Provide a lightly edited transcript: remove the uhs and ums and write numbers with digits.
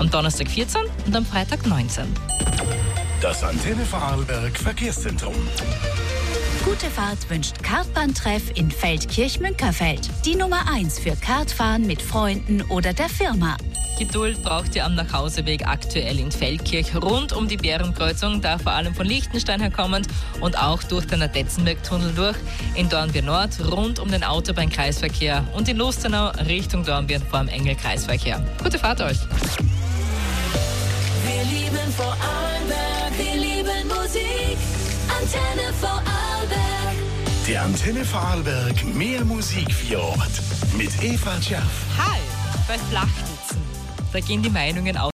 am Donnerstag 14 und am Freitag 19. Das Antenne Vorarlberg Verkehrszentrum. Gute Fahrt wünscht Kartbahntreff in Feldkirch-Münkerfeld. Die Nummer 1 für Kartfahren mit Freunden oder der Firma. Geduld braucht ihr am Nachhauseweg aktuell in Feldkirch rund um die Bärenkreuzung, da vor allem von Liechtenstein her kommend und auch durch den Adetzenberg-Tunnel durch, in Dornbirn Nord rund um den Autobahnkreisverkehr und in Lustenau Richtung Dornbirn vor dem Engel-Kreisverkehr. Gute Fahrt euch! Wir lieben Vorarlberg, wir lieben Musik. Antenne Vorarlberg. Die Antenne Vorarlberg mehr Musik für Ort mit Eva Scherf. Hi! Bei Flachditzen, da gehen die Meinungen aus.